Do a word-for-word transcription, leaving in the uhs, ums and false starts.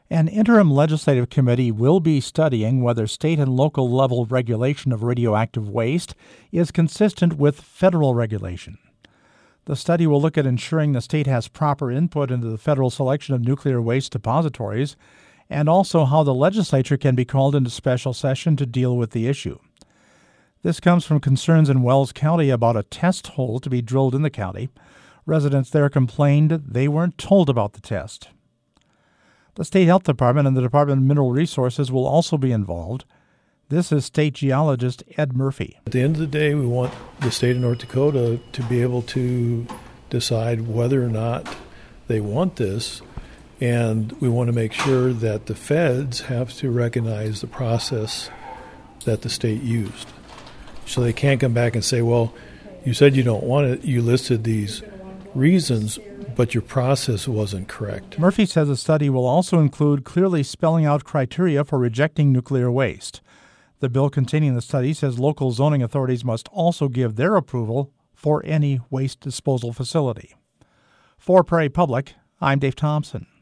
An interim legislative committee will be studying whether state and local level regulation of radioactive waste is consistent with federal regulation. The study will look at ensuring the state has proper input into the federal selection of nuclear waste depositories and also how the legislature can be called into special session to deal with the issue. This comes from concerns in Wells County about a test hole to be drilled in the county. Residents there complained they weren't told about the test. The State Health Department and the Department of Mineral Resources will also be involved. This is state geologist Ed Murphy. At the end of the day, we want the state of North Dakota to be able to decide whether or not they want this, and we want to make sure that the feds have to recognize the process that the state used. So they can't come back and say, well, you said you don't want it, you listed these reasons, but your process wasn't correct. Murphy says the study will also include clearly spelling out criteria for rejecting nuclear waste. The bill containing the study says local zoning authorities must also give their approval for any waste disposal facility. For Prairie Public, I'm Dave Thompson.